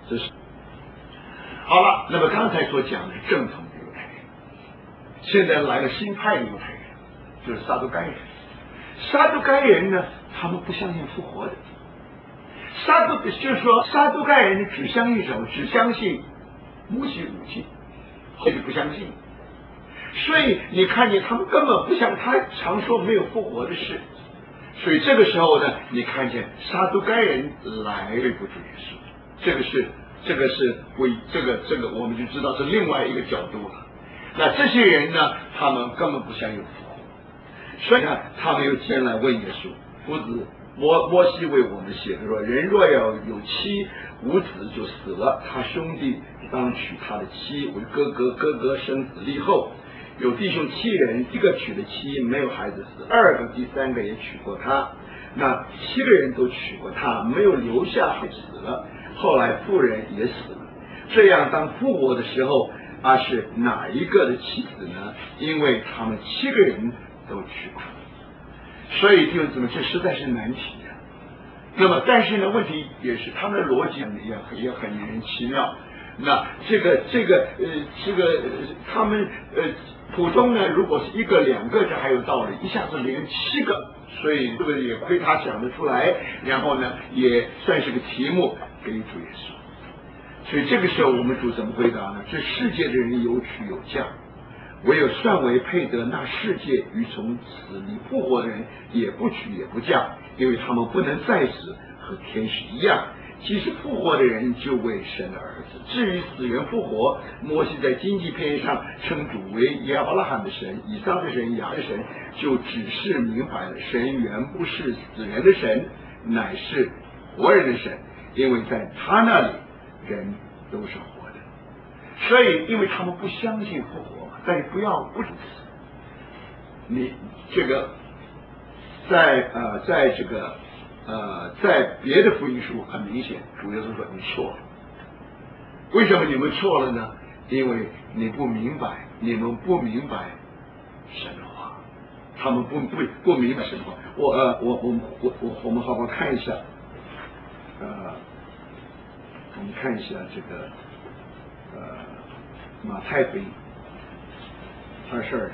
这是好了。那么刚才所讲的是正统的犹太人，现在来了新派的犹太人，就是撒都该人。撒都该人呢，他们不相信复活的。就是说，撒都该人只相信什么？只相信摩西五经，或者不相信。所以你看见他们根本不像他常说没有复活的事。所以这个时候呢，你看见撒都该人来对付主耶稣，这个我们就知道是另外一个角度了。那这些人呢，他们根本不相信复活，所以呢，他们又前来问耶稣：夫子，摩西为我们写的说，人若要有妻无子就死了，他兄弟当娶他的妻为哥哥，哥哥生子立后。有弟兄7人，一个娶了妻没有孩子死，2个第3个也娶过他，那7个人都娶过他，没有留下孩子死了，后来妇人也死了。这样当复活的时候，是哪一个的妻子呢？因为他们7个人都娶过。所以弟兄姊妹，这实在是难题啊。那么但是呢，问题也是他们的逻辑也很令人奇妙。那他们普通呢，如果是1个2个，这还有道理，一下子连7个，所以这个也亏他想得出来，然后呢，也算是个题目给主耶稣。所以这个时候我们主怎么回答呢？这世界的人有娶有嫁，唯有算为配得那世界与从死里复活的人，也不娶也不嫁，因为他们不能再死，和天使一样。即使复活的人，就为神的儿子。至于死人复活，摩西在经济篇上称主为亚伯拉罕的神、以撒的神、雅的神，就只是明白了，神原不是死人的神，乃是活人的神，因为在他那里人都是活的。所以因为他们不相信复活嘛，但是不如此。你这个在别的福音书很明显，主耶稣说你错了。为什么你们错了呢？因为你们不明白神的话，他们不明白神的话。我们好好看一下，我们看一下这个马太福音22章。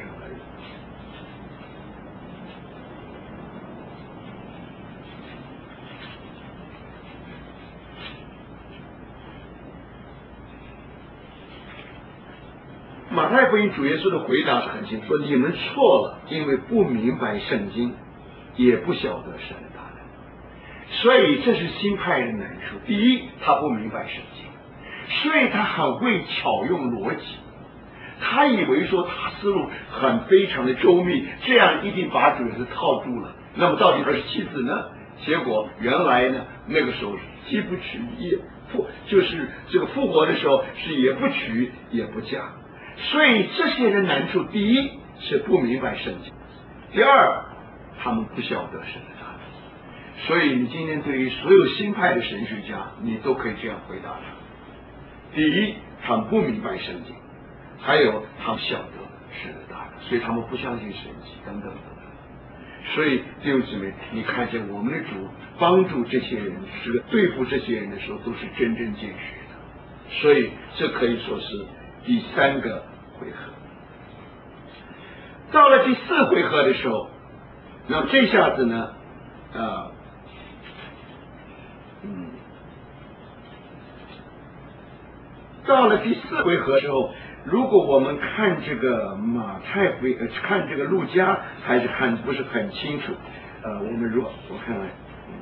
马太福音主耶稣的回答是很清楚，说你们错了，因为不明白圣经，也不晓得神的大能。所以这是新派人难处。第一，他不明白圣经，所以他很会巧用逻辑，他以为说他思路非常的周密，这样一定把主耶稣套住了。那么到底他是妻子呢？结果原来呢，那个时候既不娶也不，就是这个复活的时候是也不娶也不嫁。所以这些人难处，第一是不明白圣经，第二他们不晓得神的大能。所以你今天对于所有新派的神学家，你都可以这样回答他：第一，他们不明白圣经；还有他们晓得神的大能，所以他们不相信神迹等等等等。所以弟兄姊妹，你看见我们的主帮助这些人，是对付这些人的时候，都是真真见血的。所以这可以说是第3个回合。到了第4回合的时候，那么这下子呢，到了第4回合的时候，如果我们看这个马太福音，看这个路加，还是看不是很清楚。我看来。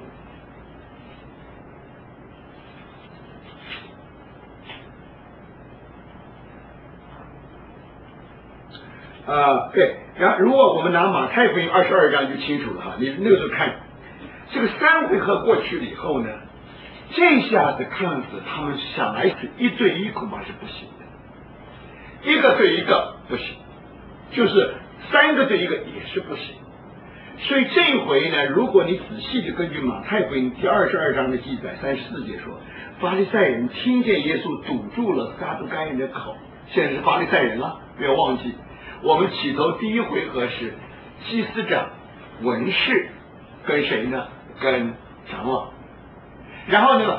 对，然后如果我们拿马太福音22章就清楚了哈。你那个时候看这个3回合过去了以后呢，这下子看样子他们想来1对1恐怕是不行的，1个对1个不行，就是3个对1个也是不行。所以这一回呢，如果你仔细的根据马太福音第22章的记载34节说，法利赛人听见耶稣堵住了撒都该人的口，现在是法利赛人了，不要忘记。我们起头第1回合是祭司长、文士跟谁呢？跟长老。然后呢，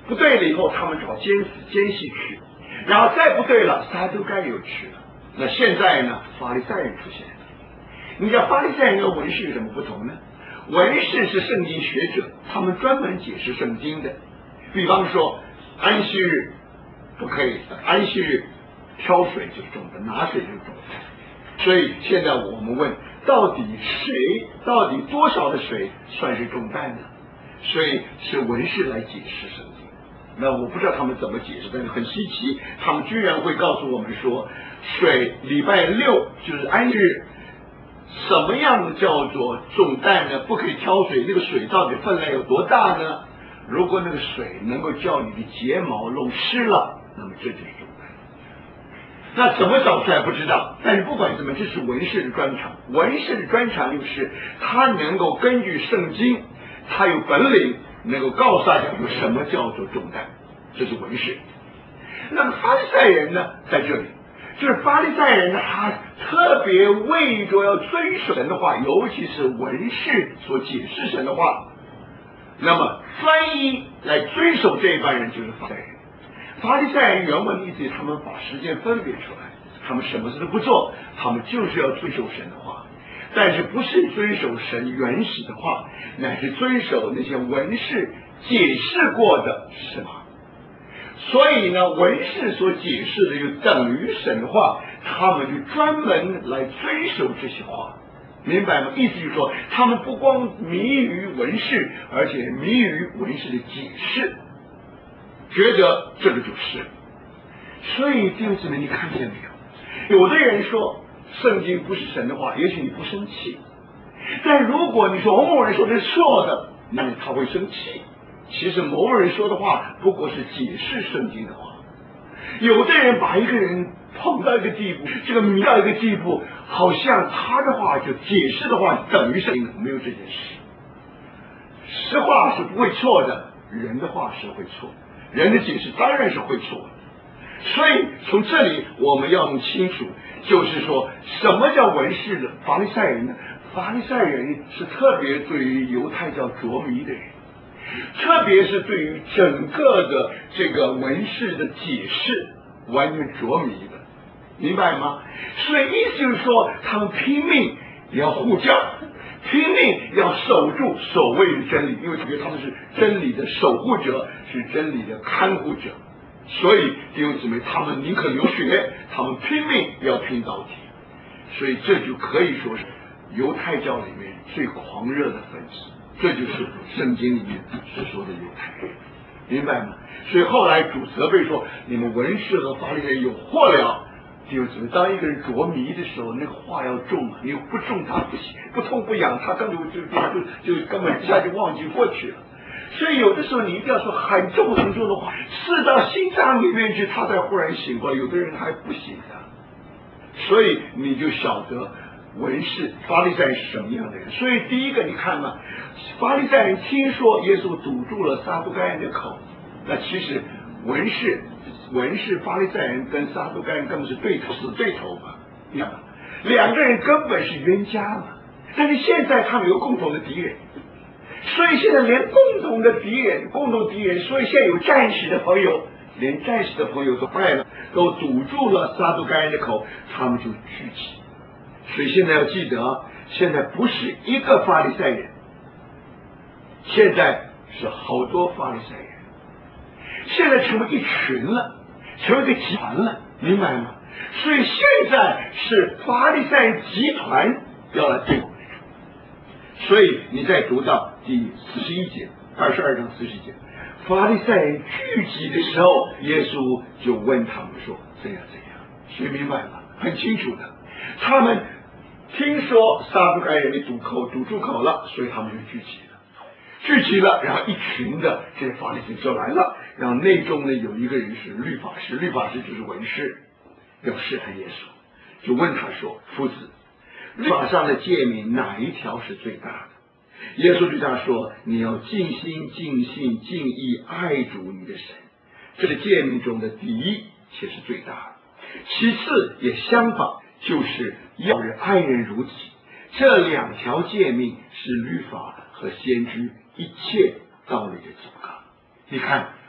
不对了以后，他们找奸细去，然后再不对了，撒都该又去了。那现在呢，法利赛人出现了。你知道法利赛人和文士有什么不同呢？文士是圣经学者，他们专门解释圣经的。比方说，安息日不可以，安息日挑水就是重担，拿水就是重担。所以现在我们问，到底多少的水算是重担呢？所以是文士来解释圣经。那我不知道他们怎么解释，但是很稀奇，他们居然会告诉我们说，水礼拜六就是安息日，什么样的叫做重担呢？不可以挑水，那个水到底分量有多大呢？如果那个水能够叫你的睫毛弄湿了，那么这就是重担。那怎么找出来不知道，但是不管怎么，这是文士的专长。文士的专长就是他能够根据圣经，他有本领，能够告诉大家有什么叫做重担，这是文士。那么法利赛人呢，在这里就是法利赛人呢，他特别为着要遵守神的话，尤其是文士所解释神的话，那么专一来遵守这一班人就是法利赛人。法利赛人原文的意思，他们把时间分别出来，他们什么事都不做，他们就是要遵守神的话，但是不是遵守神原始的话，乃是遵守那些文士解释过的神话。所以呢，文士所解释的就等于神话，他们就专门来遵守这些话，明白吗？意思就是说，他们不光迷于文士，而且迷于文士的解释，觉得这个就是。所以弟兄姊妹，你看见没有？有的人说圣经不是神的话，也许你不生气，但如果你说某人说的是错的，那他会生气。其实某人说的话不过是解释圣经的话。有的人把一个人碰到一个地步，这个迷到一个地步，好像他的话就解释的话等于圣经，没有这件事。实话是不会错的，人的话是会错，人的解释当然是会错的。所以从这里我们要弄清楚，就是说什么叫文士的法利赛人呢？法利赛人是特别对于犹太教着迷的人，特别是对于整个的这个文士的解释完全着迷的，明白吗？所以意思就是说，他们拼命要护教，拼命要守住所谓的真理，因为觉得他们是真理的守护者，是真理的看护者。所以弟兄姊妹，他们宁可流血，他们拼命要拼到底。所以这就可以说是犹太教里面最狂热的分子，这就是圣经里面所说的犹太人，明白吗？所以后来主责备说，你们文士和法利赛人有祸了。弟兄姊妹，当一个人着迷的时候，那个话要重啊，你不重他不行，不痛不痒，他根本就根本一下就忘记过去了。所以有的时候你一定要说很重很重的话，刺到心脏里面去，他才忽然醒过来。有的人还不醒的，所以你就晓得文士法利赛人是什么样的人。所以第一个你看嘛，法利赛人听说耶稣堵住了撒都该人的口，那其实文士法利赛人跟撒都该人根本是死对头嘛，两个人根本是冤家嘛。但是现在他们有共同的敌人，所以现在连共同敌人，所以现在有战士的朋友，连战士的朋友都坏了，都堵住了撒都该人的口，他们就聚集。所以现在要记得，现在不是一个法利赛人，现在是好多法利赛人，现在成为一群了，成为一个集团了，明白吗？所以现在是法利赛人集团要来对我们。所以你再读到第41节，22章41节，法利赛人聚集的时候，耶稣就问他们说这样，谁明白吗？很清楚的，他们听说撒都该人的堵住口了，所以他们就聚集了，然后一群的这些法利赛人就来了，然后内中呢有一个人是律法师就是文士，要试探耶稣，就问他说，夫子，律法上的诫命哪一条是最大的？耶稣对他说，你要尽心尽性尽意爱主你的神，这是诫命中的第一，且是最大的。其次也相仿，就是要人爱人如己。这两条诫命是律法和先知一切道理的总纲。你看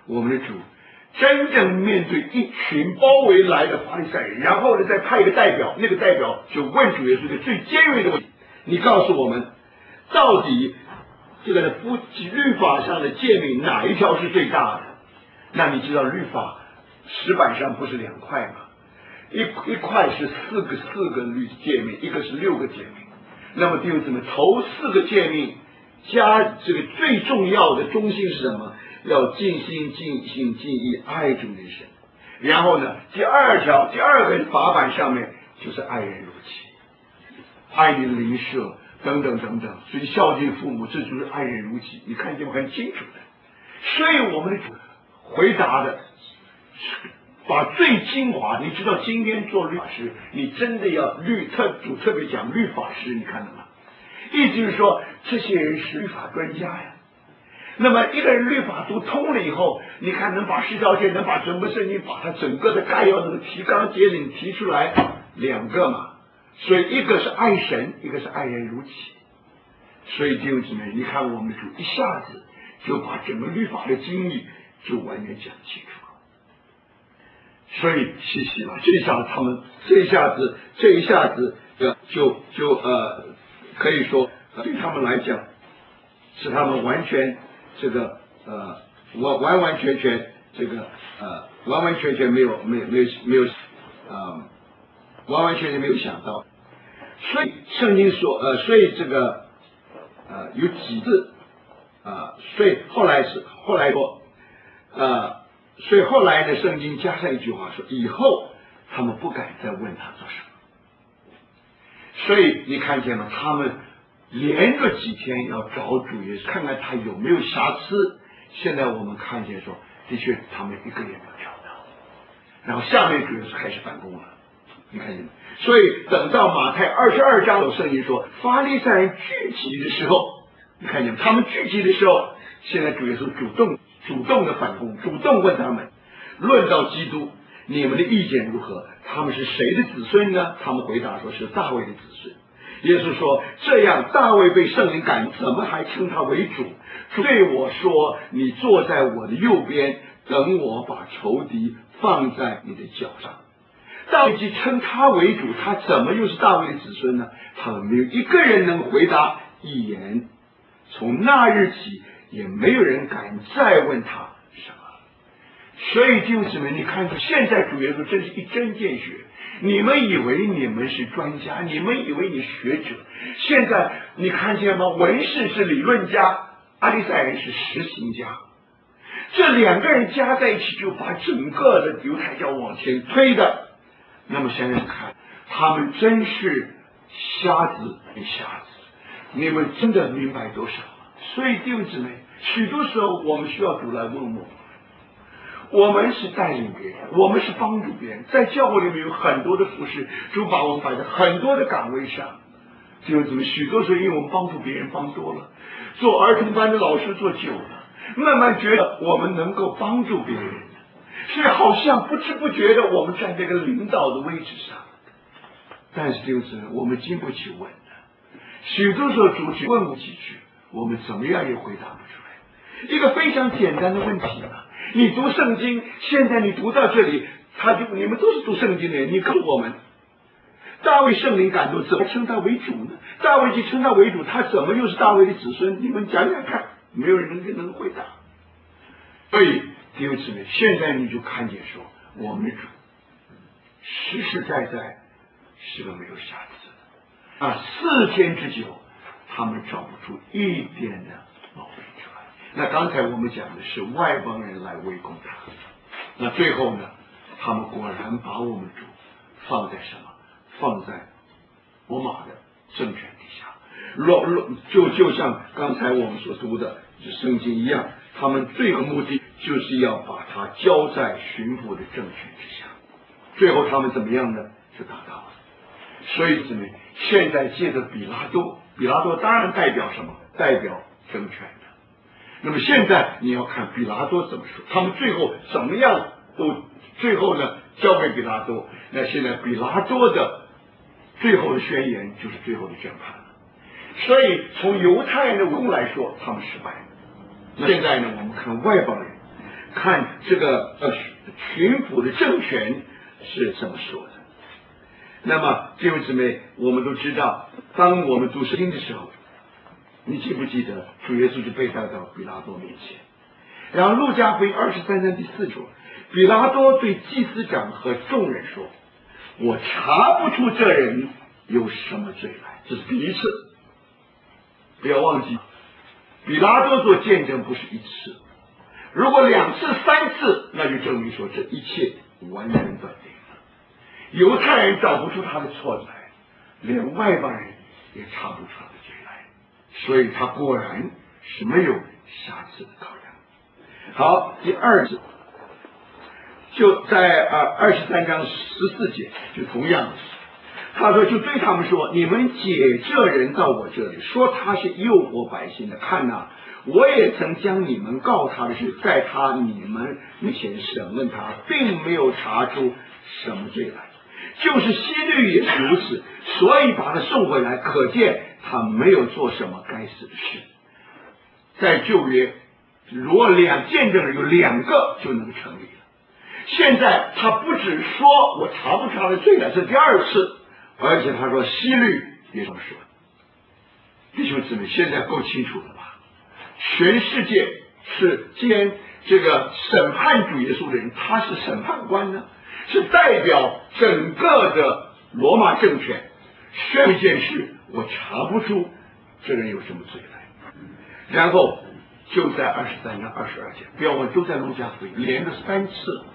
我们的主真正面对一群包围来的法利赛人，然后呢再派一个代表，那个代表就问主耶稣一个最尖锐的问题：你告诉我们，到底这个律法上的诫命哪一条是最大的？那你知道律法石板上不是2块吗？一块是四个诫命，一个是6个诫命。那么弟兄姊妹，头4个诫命加这个最重要的中心是什么？要尽心尽性尽意爱主你神。然后呢，第二个法板上面就是爱人如己，爱你的邻舍等等等等。所以孝敬父母，这就是爱人如己。你看见很清楚的。所以我们的主回答的把最精华，你知道今天做律法师，你真的要主特别讲律法师，你看到吗？意思就是说，这些人是律法专家呀。那么一个人律法读通了以后，你看能把10条诫，能把整个圣经，把它整个的概要能提纲挈领提出来2个嘛。所以一个是爱神，一个是爱人如己。所以弟兄姊妹，你看我们的主一下子就把整个律法的经历就完全讲清楚。所以谢谢了，这一下子可以说对他们来讲，是他们完全这个完完全全没有完完全全没有想到。所以圣经说所以这个有几次所以后来说所以后来呢，圣经加上一句话说，以后他们不敢再问他做什么。所以你看见了，他们连着几天要找主耶稣，看看他有没有瑕疵。现在我们看见说，的确他们一个也没有找到。然后下面主耶稣开始反攻了，你看见没？所以等到马太22章有圣经说，法利赛人聚集的时候，你看见没？他们聚集的时候，现在主耶稣主动的反攻，主动问他们，论到基督，你们的意见如何？他们是谁的子孙呢？他们回答说是大卫的子孙。耶稣说，这样大卫被圣灵感动，怎么还称他为主？对我说，你坐在我的右边，等我把仇敌放在你的脚上。大卫既称他为主，他怎么又是大卫的子孙呢？他们没有一个人能回答一言。从那日起，也没有人敢再问他什么。所以弟兄姊妹，你看看现在主耶稣真是一针见血。你们以为你们是专家，你们以为你学者，现在你看见吗？文士是理论家，阿利赛人是实行家，这2个人加在一起，就把整个的犹太教往前推的。那么现在看，他们真是瞎子与瞎子，你们真的明白多少？所以弟兄姊妹，许多时候我们需要主来问我们。我们是带领别人，我们是帮助别人，在教会里面有很多的服侍，主把我们摆在很多的岗位上。弟兄姊妹，许多时候因为我们帮助别人帮多了，做儿童班的老师做久了，慢慢觉得我们能够帮助别人，所以好像不知不觉的我们在这个领导的位置上。但是弟兄姊妹，我们经不起问的，许多时候主只问我几句，我们怎么样也回答不出来。一个非常简单的问题了。你读圣经，现在你读到这里，你们都是读圣经的人，你告诉我们，大卫圣灵感动，怎么称他为主呢？大卫既称他为主，他怎么又是大卫的子孙？你们讲讲看，没有人能回答。所以弟兄姊妹，现在你就看见说，我们的主实实在在是个没有瑕疵的4天之久，他们找不出一点的毛病出来。那刚才我们讲的是外邦人来围攻他，那最后呢，他们果然把我们主放在什么？放在罗马的政权底下。就像刚才我们所读的圣经一样，他们最后目的就是要把他交在巡抚的政权之下。最后他们怎么样呢？就达到了。所以姊妹，现在借着比拉多当然代表什么？代表政权的。那么现在你要看比拉多怎么说，他们最后怎么样最后呢交给比拉多。那现在比拉多的最后的宣言就是最后的宣判了。所以从犹太人的文来说，他们失败了。那现在呢，我们看外邦人， 看这个巡抚的政权是这么说的。那么弟兄姊妹，我们都知道，当我们读圣经的时候，你记不记得主耶稣就被带到比拉多面前，然后路加福音23章第4说，比拉多对祭司长和众人说，我查不出这人有什么罪来。这是第一次，不要忘记，比拉多做见证不是一次，如果2次3次，那就证明说这一切完全断定了。犹太人找不出他的错来，连外邦人也查不出他的罪来，所以他果然是没有瑕疵的羔羊。好，第2次就在23章14节，就同样的，他说就对他们说，你们解这人到我这里，说他是诱惑百姓的，看哪，我也曾将你们告他的事，在你们面前审问他，并没有查出什么罪来，就是希律也是如此，所以把他送回来，可见他没有做什么该死的事。在旧约，如果见证人有2个就能成立了。现在他不只说我查不出他的罪来，是第2次，而且他说希律也这么说。弟兄姊妹，现在够清楚了吧？全世界是今天这个审判主耶稣的人，他是审判官呢，是代表整个的罗马政权宣一件事，我查不出这人有什么罪来。然后就在23章22节，不要问，都在路加福音，连着3次。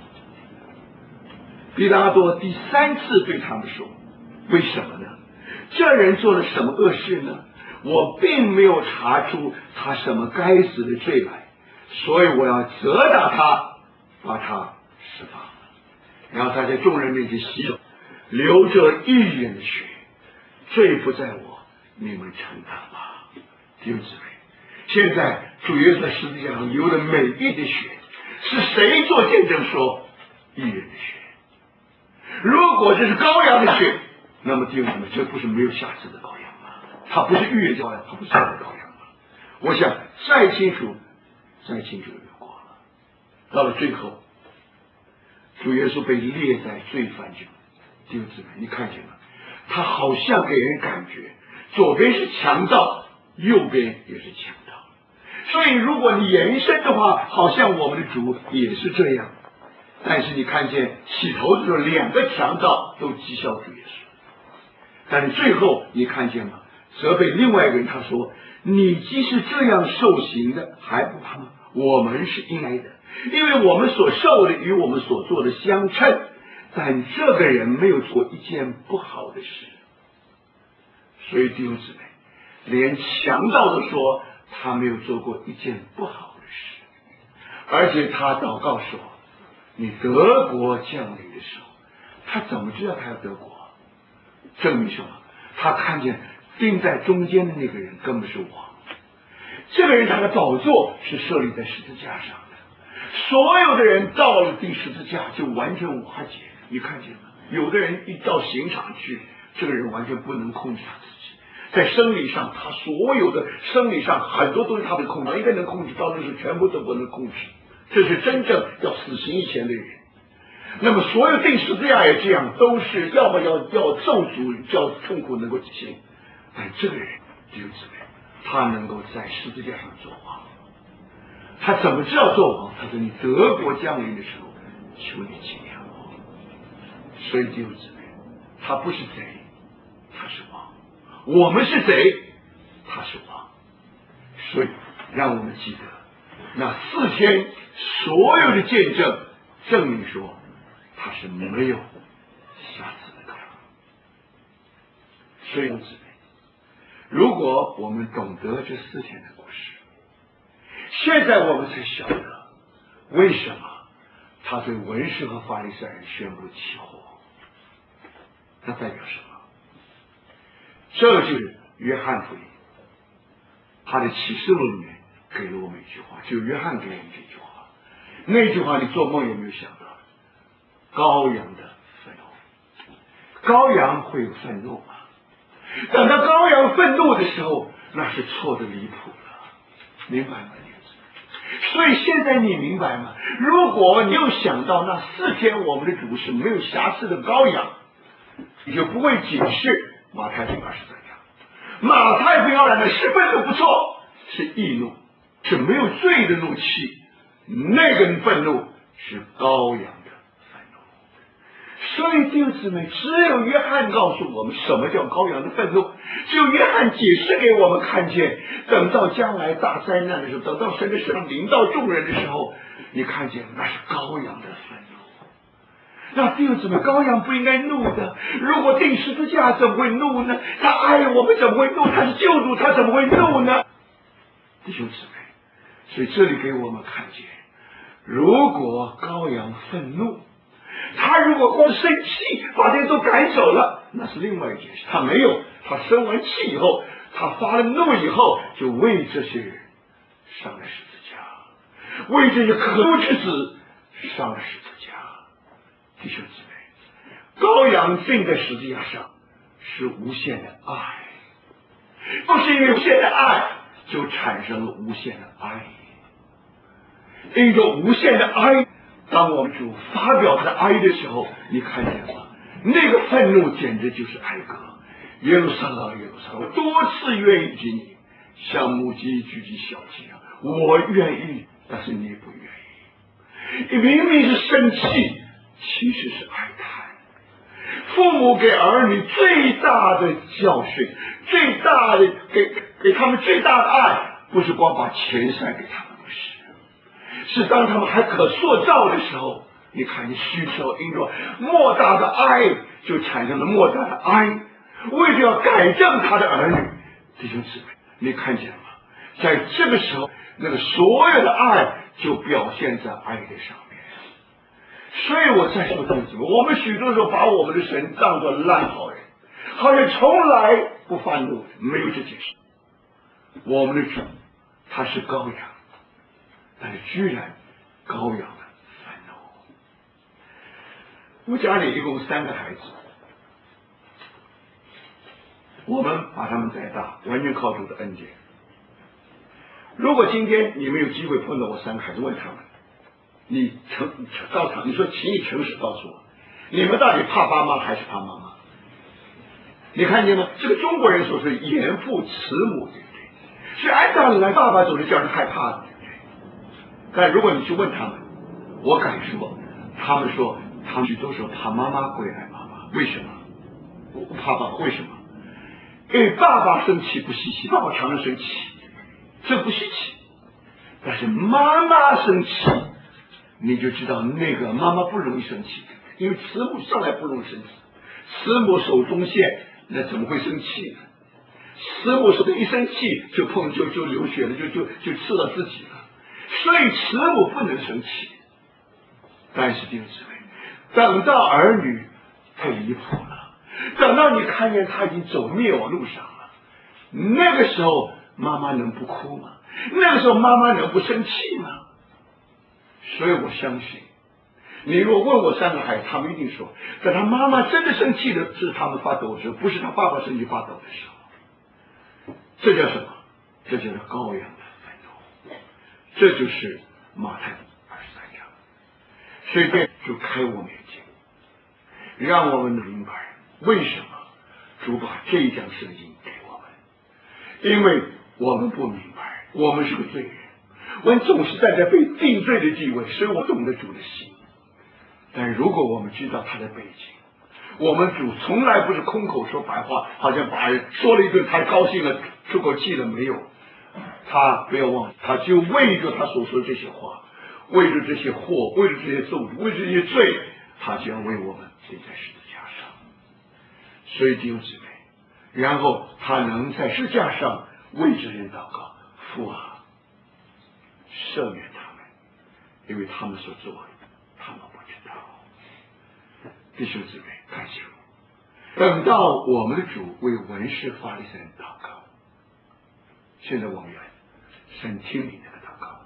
比拉多第3次对他们说，为什么呢？这人做了什么恶事呢？我并没有查出他什么该死的罪来，所以我要责打他，把他释放了。然后他在众人面前洗手，流着义人的血，罪不在我，你们承担吧。弟兄姊妹，现在主耶稣在十字架上流的每一滴血，是谁做见证说义人的血？如果这是羔羊的血，那么弟兄姊妹，这不是没有瑕疵的羔羊吗？它不是逾越羔羊，它不是羔羊吗？我想再清楚就有过了。到了最后，主耶稣被列在罪犯中，弟兄姊妹，你看见吗？他好像给人感觉左边是强盗，右边也是强盗。所以如果你延伸的话，好像我们的主也是这样。但是你看见起头的时候2个强盗都讥笑主耶稣，但是最后你看见吗？责备另外一个人，他说，你既是这样受刑的，还不怕吗？我们是应该的，因为我们所受的与我们所做的相称，但这个人没有做一件不好的事。所以弟兄姊妹，连强盗都说他没有做过一件不好的事，而且他祷告说，你德国降临的时候，他怎么知道他要德国？证明什么？他看见钉在中间的那个人根本是王，这个人他的宝座是设立在十字架上的，所有的人到了钉十字架就完全瓦解。你看见吗？有的人一到刑场去，这个人完全不能控制他自己，在生理上，他所有的生理上很多东西他不能控制，一个能控制到的是全部都不能控制。这是真正要死刑以前的人。那么所有钉十字架也这样，都是要么要咒诅，叫痛苦能够减轻。但这个人弟兄姊妹，他能够在十字架上做王。他怎么知道做王？他说你德国降临的时候，求你纪念我。所以弟兄姊妹，他不是贼，他是王。我们是贼，他是王。所以让我们记得那4天所有的见证证明说他是没有瑕疵的羔羊。所以弟兄姊妹，如果我们懂得这4天的故事，现在我们才晓得为什么他对文士和法利赛人宣布起火。那代表什么？这就是约翰福音，他的启示录里面给了我们一句话，就约翰给我们这句话。那句话你做梦有没有想到？羔羊的愤怒。羔羊会有愤怒吗？等到羔羊愤怒的时候，那是错的离谱了，明白吗？ 所以现在你明白吗？如果你又想到那4天我们的主是没有瑕疵的羔羊，你就不会解释马太福音23章。马太福音22章10分都不错，是义怒，是没有罪的怒气，那个愤怒是羔羊的愤怒。所以弟兄姊妹，只有约翰告诉我们什么叫羔羊的愤怒，只有约翰解释给我们看见，等到将来大灾难的时候，等到神的审判临到众人的时候，你看见那是羔羊的愤怒。那弟兄姊妹，羔羊不应该怒的，如果钉十字架怎么会怒呢？他爱我们怎么会怒？他是救主，他怎么会怒呢？弟兄姊妹，所以这里给我们看见，如果羔羊愤怒，他如果光生气把这些都赶走了，那是另外一件事。他没有，他生完气以后，他发了怒以后，就为这些人上了十字架，为这些可怒之子上了十字架。弟兄姊妹，羔羊钉在十字架上是无限的爱，就是因为无限的爱，就产生了无限的爱。因着无限的爱，当我们主发表他的爱的时候，你看见吗？那个愤怒简直就是哀歌。耶路撒冷，耶路撒冷，我多次愿意举你，像母鸡举起小鸡啊，我愿意，但是你不愿意。你明明是生气，其实是哀叹。父母给儿女最大的教训，最大的给他们最大的爱，不是光把钱塞给他们，不是，是当他们还可塑造的时候，你看你需求因着莫大的爱，就产生了莫大的爱，为了要改正他的儿女。弟兄姊妹，你看见了吗？在这个时候，那个所有的爱就表现在爱的上面。所以我再说弟兄姊妹，我们许多时候把我们的神当作烂好人，好像从来不犯怒，没有这件事。我们的主他是羔羊，但是居然羔羊的愤怒。我家里一共3个孩子，我们把他们带大，完全靠主的恩典。如果今天你们有机会碰到我3个孩子，问他们，你告诉他，你说请你诚实告诉我，你们到底怕爸妈还是怕妈妈？你看见吗？这个中国人说是严父慈母，对不对？是按道理来，爸爸总是叫人害怕的，对不对？但如果你去问他们，我敢说，他们说他们许多时候怕妈妈归来妈妈。为什么？我怕爸爸，为什么？因为爸爸生气不稀奇，爸爸常常生气，这不稀奇。但是妈妈生气，你就知道那个妈妈不容易生气，因为慈母向来不容易生气。慈母手中线，那怎么会生气呢？慈母手一生气就流血了，就刺到自己了。所以慈母不能生气。但是弟兄姊妹，等到儿女太离谱了，等到你看见他已经走灭亡路上了，那个时候妈妈能不哭吗？那个时候妈妈能不生气吗？所以我相信，你如果问我3个孩子，他们一定说，在他妈妈真的生气的是他们发抖的时候，不是他爸爸生气发抖的时候。这叫什么？这就是羔羊的愤怒，这就是马太23章。所以这就开我们眼睛，让我们明白为什么主把这一章圣经给我们。因为我们不明白，我们是个罪人，我们总是站在被定罪的地位，所以我懂得主的心。但如果我们知道他的背景，我们主从来不是空口说白话，好像把人说了一顿，他高兴了，出口气了没有？他不要忘了，他就为着他所说的这些话，为着这些祸，为着这些咒诅，为着这些罪，他就要为我们钉在十字架上。所以弟兄姊妹，然后他能在十字架上为这人祷告，父啊，赦免他们，因为他们所做的他们不知道。弟兄姊妹，看清，等到我们的主为文士法利赛人祷告，现在我们要神听你那个祷告。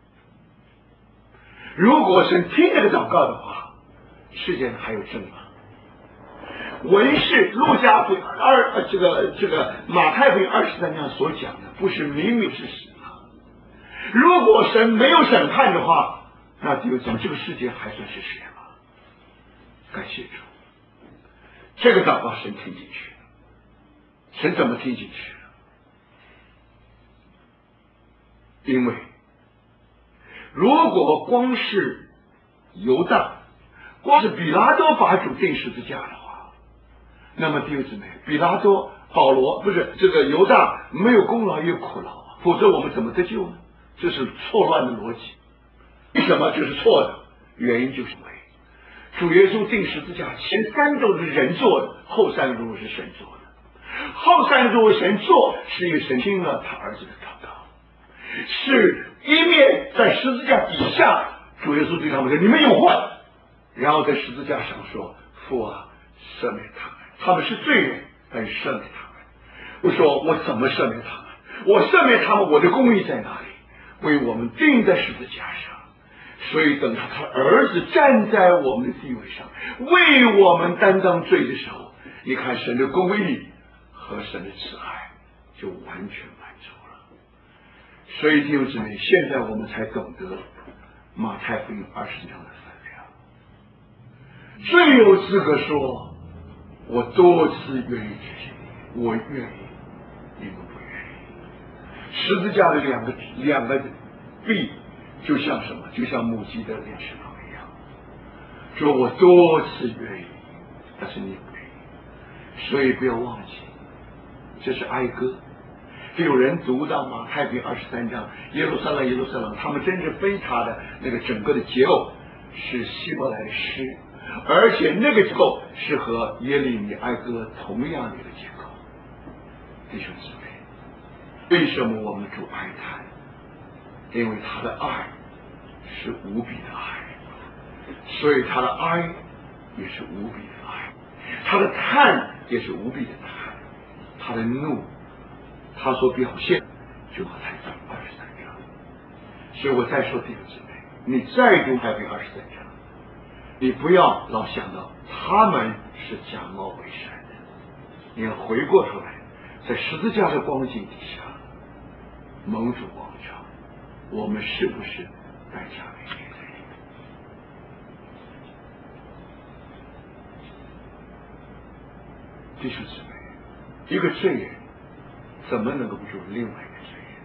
如果神听那个祷告的话，世界上还有正吗？文士路加福音这个马太福音23章所讲的，不是明明是实吗？ 如果神没有审判的话，那弟兄姊妹，这个世界还算是什么？感谢主，这个祷告神听进去了。神怎么听进去了？因为如果光是犹大，光是比拉多把主钉十字架的话，那么弟兄姊妹，比拉多、保罗不是这个犹大没有功劳也有苦劳，否则我们怎么得救呢？这是错乱的逻辑。为什么这是错的？原因就是因为主耶稣钉十字架，前3周是人做的，后3周是神做的。后3周神做，是因为神听了他儿子的祷告，是一面在十字架底下，主耶稣对他们说：“你们有祸。”然后在十字架上说：“父啊，赦免他们，他们是罪人，但是赦免他们。”我说：“我怎么赦免他们？我赦免他们，我的公义在哪里？为我们钉在十字架上。所以等到他儿子站在我们的地位上，为我们担当罪的时候，你看神的公义和神的慈爱就完全满足了。所以弟兄姊妹，现在我们才懂得马太福音20章的分量。最有资格说：“我多次愿意执行你，我愿意，你们不愿意。”十字架的两个臂就像什么？就像母鸡的2翅膀一样。说我多次愿意，但是你不愿意。所以不要忘记，这是哀歌。有人读到马太福音23章，耶路撒冷，耶路撒冷，他们真正分它的那个整个的结构是希伯来的诗，而且那个结构是和耶利米哀歌同样的一个结构。弟兄姊妹，为什么我们主哀叹？因为他的爱是无比的爱，所以他的哀也是无比的爱，他的叹也是无比的叹，他的怒，他所表现就马太福音23章。所以我再说弟兄姊妹，你再读马太福音23章，你不要老想到他们是假冒伪善的，你要回过头来，在十字架的光景底下蒙主光照，我们是不是代价为业的人？弟兄姊妹，一个罪人怎么能够不救另外一个罪人？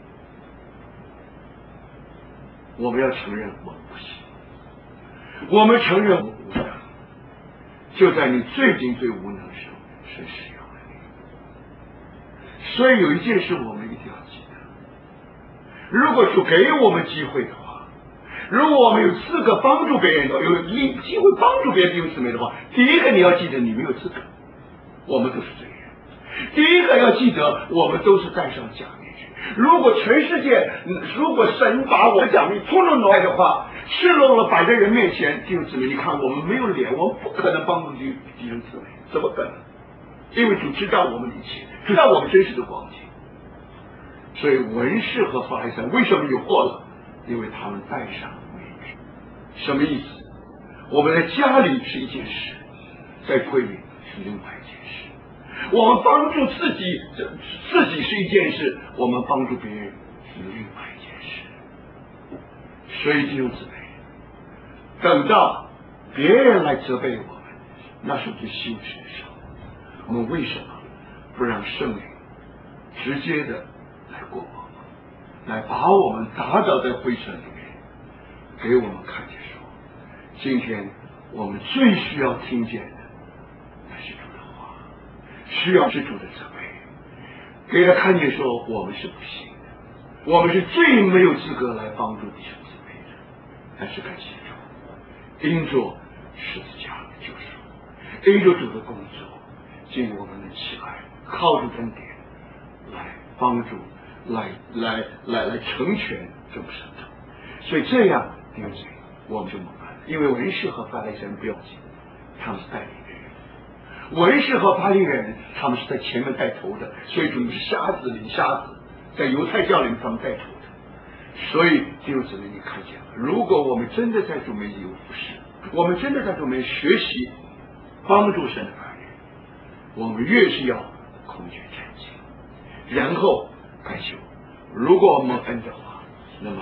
我们要承认我们不行，我们承认我们无能。就在你最近最无能的时候，神使用了你。所以有一件事我们一定要记得，如果主给我们机会的话，如果我们有资格帮助别人的，有机会帮助别人弟兄姊妹的话，第一个你要记得你没有资格，我们都是罪人。第一个要记得，我们都是戴上假面具。如果全世界，如果神把我的假面通通挪开的话，赤裸裸摆在人面前，弟兄姊妹，你看我们没有脸，我们不可能帮助弟兄姊妹，怎么可能？因为主知道我们的一切，知道我们真实的光景。所以文士和法利赛为什么有祸了？因为他们戴上面具。什么意思？我们在家里是一件事，在会里是另外一件事。我们帮助自己是一件事，我们帮助别人是另外一件事。所以弟兄姊妹，等到别人来责备我们，那是最羞耻的时候。我们为什么不让圣灵直接的来过我们，来把我们打倒在灰尘里面，给我们看见说，今天我们最需要听见的那是主的话，需要是主的责备，给他看见说我们是不行的，我们是最没有资格来帮助弟兄姊妹的。但是感谢主，因着十字架的救赎，因着主的工作，今我们能起来，靠着恩典来帮助，来成全众圣徒。所以这样弟兄姊妹，我们就明白了，因为文士和法利赛人不要紧，他们是带领的人，文士和法利赛人他们是在前面带头的，所以主是瞎子领瞎子，在犹太教里面他们带头的。所以弟兄姊妹，你看见了，如果我们真的在主面前有服侍，我们真的在主面前学习帮助神的儿女，我们越是要空觉战兢，然后感谢我。如果我们恩的话，那么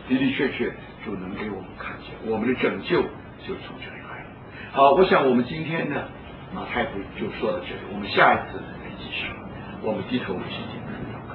的的确确主能给我们看见，我们的拯救就从这里来了。好，我想我们今天呢，马太福音就说到这里，我们下一次再继续。我们低头齐敬祷告。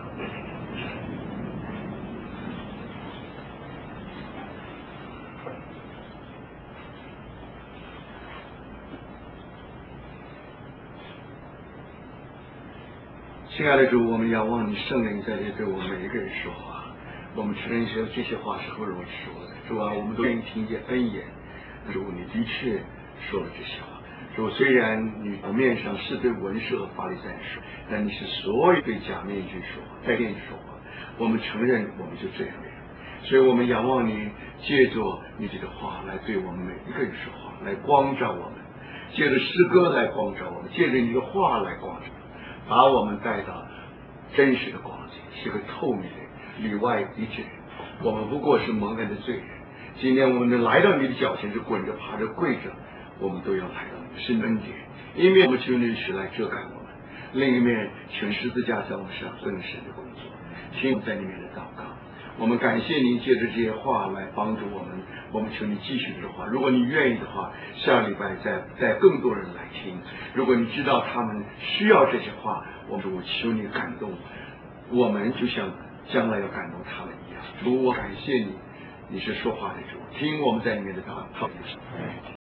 亲爱的主，我们仰望你圣灵在这对我们每一个人说话。我们承认说这些话是不容易说的，主啊，我们都愿意听见恩言。主，你的确说了这些话。主，虽然你表面上是对文士和法利赛人说，但你是所有对假面具说话、戴面具说话。我们承认，我们就这样的人。所以我们仰望你，借着你这个话来对我们每一个人说话，来光照我们；借着诗歌来光照我们；借着你的话来光照我们。把我们带到真实的光景，是个透明的里外一致人。我们不过是蒙恩的罪人。今天我们能来到你的脚前，是滚着、爬着、跪着，我们都要来到你是恩典。一面我们求你是来遮盖我们，另一面求十字架在我们身上更深的工作。听我们在里面的祷告，我们感谢您借着这些话来帮助我们。我们求你继续这话，如果你愿意的话，下礼拜再更多人来听。如果你知道他们需要这些话，我求你感动我们，就像将来要感动他们一样。主，我感谢你，你是说话的主，听我们在里面的祷告。